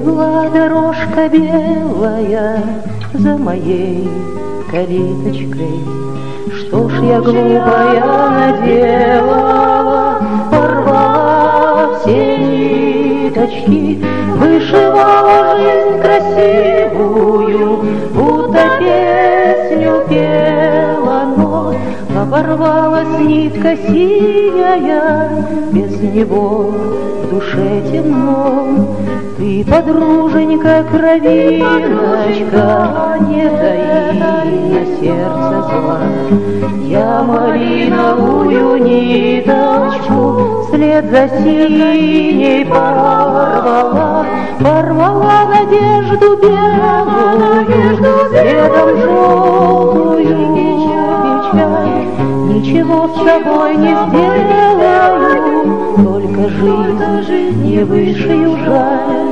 Легла дорожка белая за моей калиточкой. Что ж я глупая наделала, порвала все ниточки, вышивала жизнь красивую, будто песню пела, но оборвалась нитка синяя, без него в душе темно. Ты, подруженька, кровиночка, не таи на сердце зла. Я малиновую ниточку вслед за синей порвала, порвала надежду белую, следом желтую печаль. Ничего с собой не сделаю, только жизнь не высшую жаль.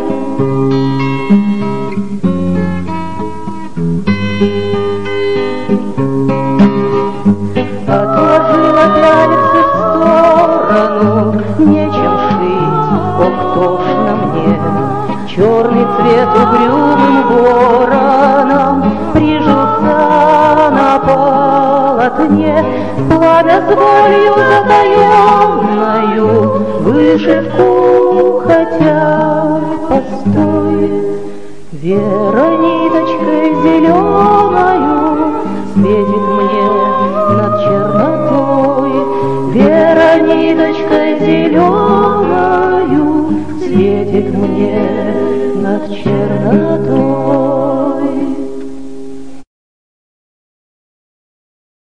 Отложила пяльцы в сторону, нечем шить, ох, тошно мне. Черный цвет угрюмым вороном прижился на полотне. Пламя с болью затаенною вышивку хотя постой. Вера ниточкой зеленою светит мне над чернотой. Вера ниточкой зеленою светит мне над чернотой.